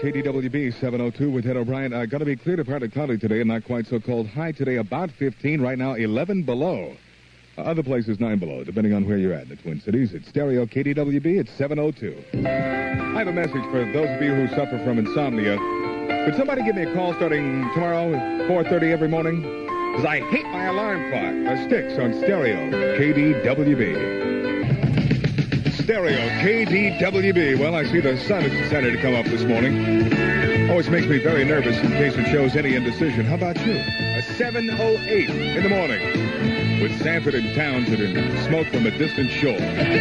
KDWB 702 with Ed O'Brien. Going to be clear to partly cloudy today and not quite so cold. High today about 15. Right now 11 below. Other places 9 below, depending on where you're at in the Twin Cities. It's stereo KDWB. It's 702. I have a message for those of you who suffer from insomnia. Could somebody give me a call starting tomorrow at 4:30 every morning? Because I hate my alarm clock. Sticks on stereo KDWB. Stereo KDWB. Well, I see the sun has decided to come up this morning. Always makes me very nervous in case it shows any indecision. How about you? A 7:08 in the morning with Sanford and Townsend and Smoke from a Distant Shore.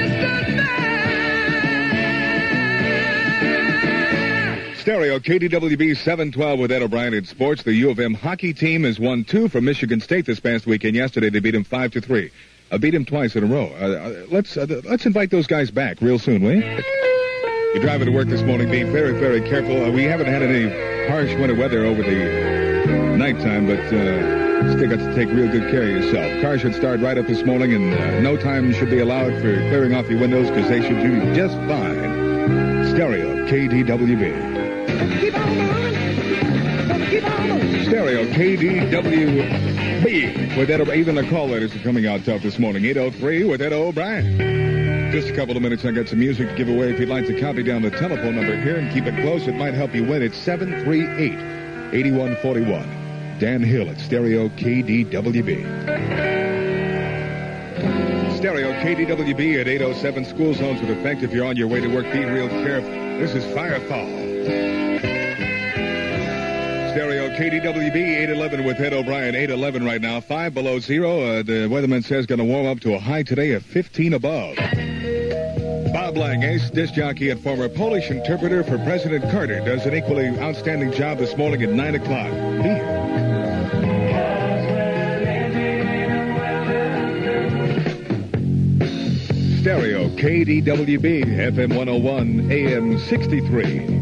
Stereo KDWB 712 with Ed O'Brien in sports. The U of M hockey team has won 2 from Michigan State this past weekend. Yesterday they beat them 5-3. Beat him twice in a row. Let's invite those guys back real soon, will you? You're driving to work this morning. Be very, very careful. We haven't had any harsh winter weather over the nighttime, but still got to take real good care of yourself. Car should start right up this morning, and no time should be allowed for clearing off your windows because they should do just fine. Stereo KDWB. Keep on moving. Keep on moving. Stereo KDWB. With Ed O'Brien. Even the call letters are coming out tough this morning. 803 with Ed O'Brien. Just a couple of minutes, I got some music to give away. If you'd like to copy down the telephone number here and keep it close, it might help you win. It's 738-8141. Dan Hill at Stereo KDWB. Stereo KDWB at 807. School zones with effect. If you're on your way to work, be real careful. This is Firefall. Stereo KDWB 811 with Ed O'Brien. 811 right now. 5 below 0. The weatherman says going to warm up to a high today of 15 above. Bob Lang, ace disc jockey and former Polish interpreter for President Carter, does an equally outstanding job this morning at 9 o'clock. Be here. Stereo KDWB FM 101 AM 63.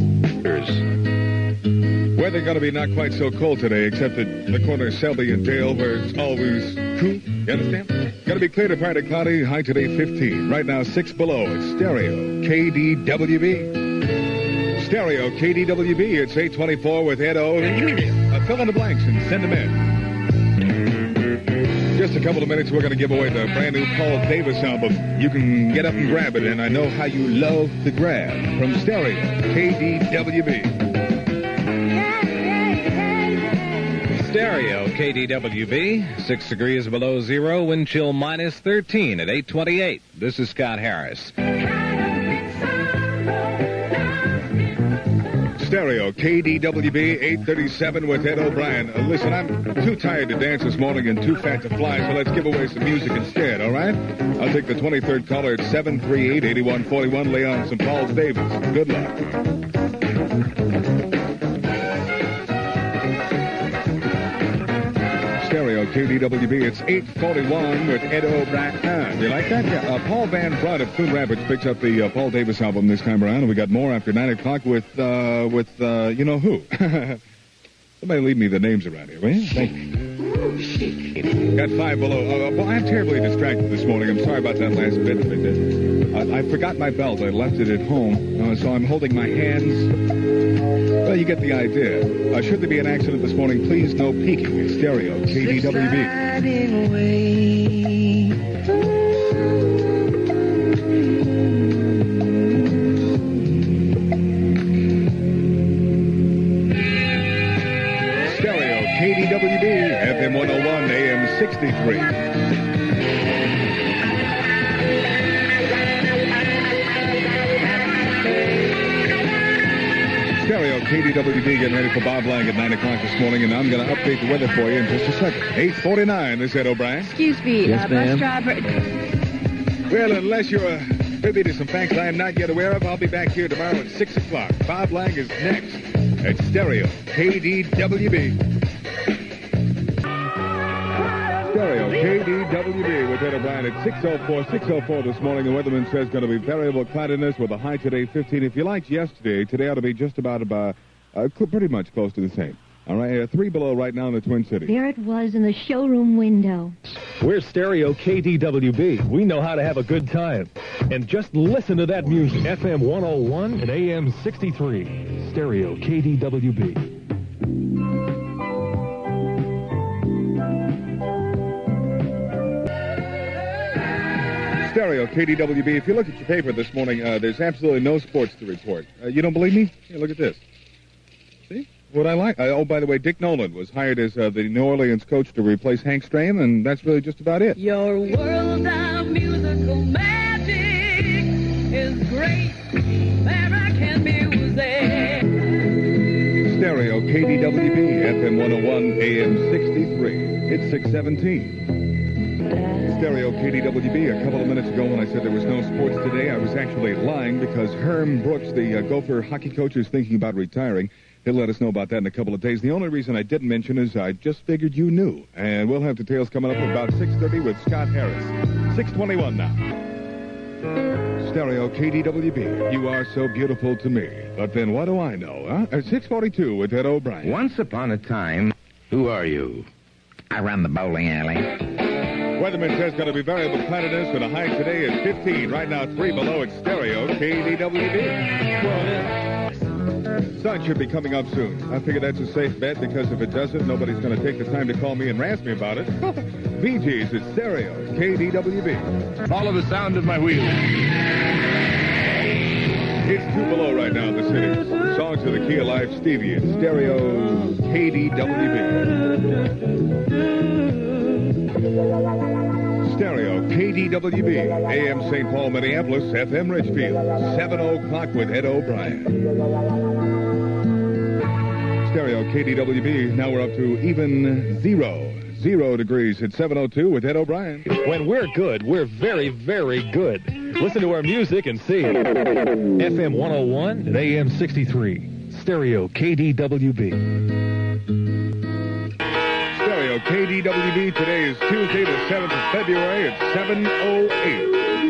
Weather going to be not quite so cold today, except at the corner of Selby and Dale, where it's always cool. You understand? Going to be clear to partly cloudy. High today 15. Right now 6 below. It's Stereo KDWB. Stereo KDWB. It's 824 with Ed O. Fill in the blanks and send them in. Just a couple of minutes, we're going to give away the brand new Paul Davis album. You can get up and grab it, and I know how you love the grab. From Stereo KDWB. Stereo KDWB, 6 degrees below 0, wind chill minus 13 at 828. This is Scott Harris. Stereo KDWB 837 with Ed O'Brien. Listen, I'm too tired to dance this morning and too fat to fly, so let's give away some music instead, all right? I'll take the 23rd caller at 738-8141. Lay on some Paul Davis. Good luck. Stereo KDWB. It's 841 with Ed O'Brien. Do you like that? Yeah. Paul Van Brunt of Coon Rapids picks up the Paul Davis album this time around, and we got more after 9 o'clock with you know who. Somebody leave me the names around here, will you? Thank you. Got 5 below. Well, I'm terribly distracted this morning. I'm sorry about that last bit. I forgot my belt. I left it at home, so I'm holding my hands. Well, you get the idea. Should there be an accident this morning, please no peeking. It's Stereo KDWB. Stereo KDWB, FM 101, AM 63. Stereo KDWB getting ready for Bob Lang at 9 o'clock this morning, and I'm going to update the weather for you in just a second. 8:49, this is Ed O'Brien. Excuse me, yes, bus driver. Well, unless you're privy to some facts I am not yet aware of, I'll be back here tomorrow at 6 o'clock. Bob Lang is next at Stereo KDWB. Stereo KDWB with Ed O'Brien at 6:04 this morning. The weatherman says going to be variable cloudiness with a high today 15. If you liked yesterday, today ought to be just about pretty much close to the same. All right, 3 below right now in the Twin Cities. There it was in the showroom window. We're Stereo KDWB. We know how to have a good time. And just listen to that music. FM 101 and AM 63. Stereo KDWB. Stereo KDWB. If you look at your paper this morning, there's absolutely no sports to report. You don't believe me? Here, look at this. See? What I like. Oh, by the way, Dick Nolan was hired as the New Orleans coach to replace Hank Stram, and that's really just about it. Your world of musical magic is great American music. Stereo KDWB, FM 101, AM 63. It's 617. Stereo KDWB. A couple of minutes ago when I said there was no sports today, I was actually lying because Herm Brooks, the Gopher hockey coach, is thinking about retiring. He'll let us know about that in a couple of days. The only reason I didn't mention is I just figured you knew. And we'll have details coming up about 6:30 with Scott Harris. 6:21 now. Stereo KDWB. You are so beautiful to me. But then what do I know, huh? At 6:42 with Ed O'Brien. Once upon a time, who are you? I run the bowling alley. Weatherman says going to be variable cloudiness with a high today at 15. Right now 3 below at Stereo KDWB. Sun should be coming up soon. I figure that's a safe bet because if it doesn't, nobody's going to take the time to call me and razz me about it. VG's at Stereo KDWB. Follow the sound of my wheels. It's 2 below right now in the city. Songs of the Key of Life, Stevie at Stereo KDWB. Stereo KDWB, AM St. Paul, Minneapolis, FM Richfield, 7 o'clock with Ed O'Brien. Stereo KDWB, now we're up to even 0 degrees at 7:02 with Ed O'Brien. When we're good, we're very, very good. Listen to our music and see it. FM 101 and AM 63. Stereo KDWB. Stereo KDWB. Today is Tuesday, the 7th of February at 7:08.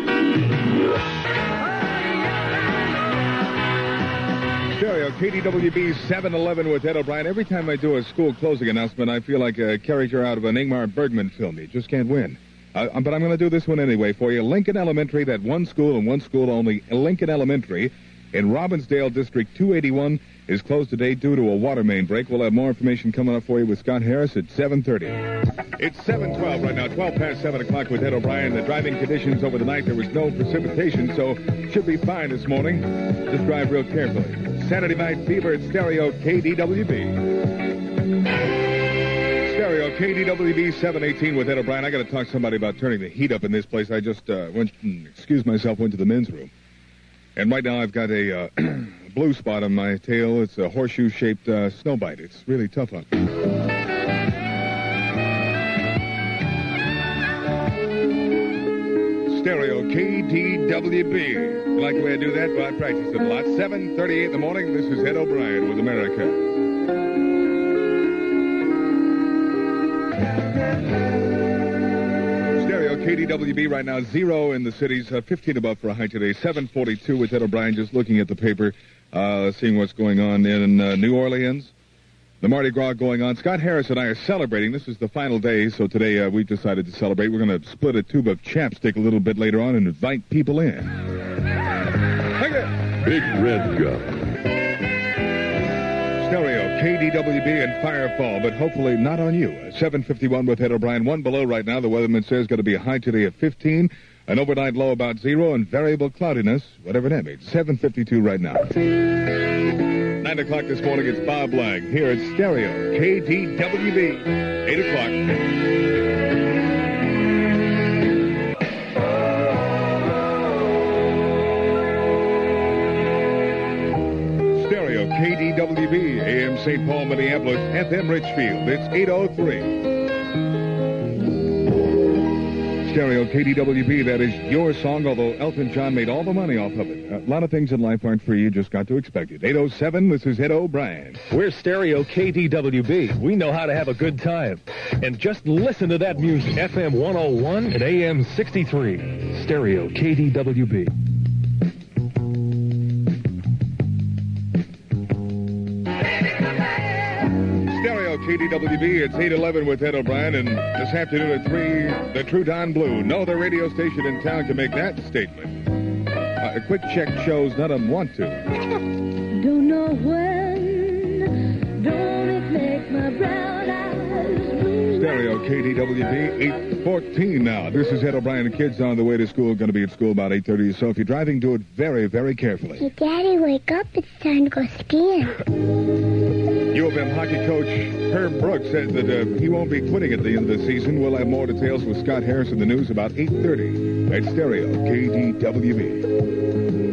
Stereo KDWB 711 with Ed O'Brien. Every time I do a school closing announcement, I feel like a character out of an Ingmar Bergman film. You just can't win. But I'm going to do this one anyway for you. Lincoln Elementary, that one school and one school only. Lincoln Elementary in Robbinsdale District 281 is closed today due to a water main break. We'll have more information coming up for you with Scott Harris at 7:30. It's 7:12 right now, 12 past 7 o'clock with Ed O'Brien. The driving conditions over the night, there was no precipitation, so should be fine this morning. Just drive real carefully. Saturday Night Fever at Stereo KDWB. Stereo KDWB 718 with Ed O'Brien. I got to talk to somebody about turning the heat up in this place. I just went to the men's room. And right now I've got a blue spot on my tail. It's a horseshoe-shaped snow bite. It's really tough on me. Stereo KDWB. You like the way I do that? Well, I practice it a lot. 7:38 in the morning. This is Ed O'Brien with America. Stereo KDWB right now, 0 in the cities, 15 above for a high today. 7:42 with Ed O'Brien, just looking at the paper, seeing what's going on in New Orleans. The Mardi Gras going on. Scott Harris and I are celebrating. This is the final day, so today we've decided to celebrate. We're going to split a tube of chapstick a little bit later on and invite people in. Big Red Gun. Stereo KDWB and Firefall, but hopefully not on you. 7:51 with Ed O'Brien. 1 below right now. The weatherman says going to be a high today of 15, an overnight low about 0, and variable cloudiness, whatever that means. 7:52 right now. 9 o'clock this morning, it's Bob Lang here at Stereo KDWB. 8 o'clock. Stereo KDWB, AM St. Paul, Minneapolis, FM Richfield. It's 8:03. Stereo KDWB, that is your song, although Elton John made all the money off of it. A lot of things in life aren't free. You just got to expect it. 8:07, this is Ed O'Brien. We're Stereo KDWB. We know how to have a good time. And just listen to that music. FM 101 and AM 63. Stereo KDWB. KDWB. It's 8:11 with Ed O'Brien, and this afternoon at 3, the True Don Blue. No other radio station in town can make that statement. A quick check shows none of them want to. Don't know when, don't it make my brown eyes blue? Stereo KDWB, 8:14 now. This is Ed O'Brien. The kids on the way to school, going to be at school about 8:30. So if you're driving, do it very, very carefully. Hey, Daddy, wake up. It's time to go skiing. U of M hockey coach Herb Brooks said that he won't be quitting at the end of the season. We'll have more details with Scott Harris in the news about 8:30 at Stereo KDWB.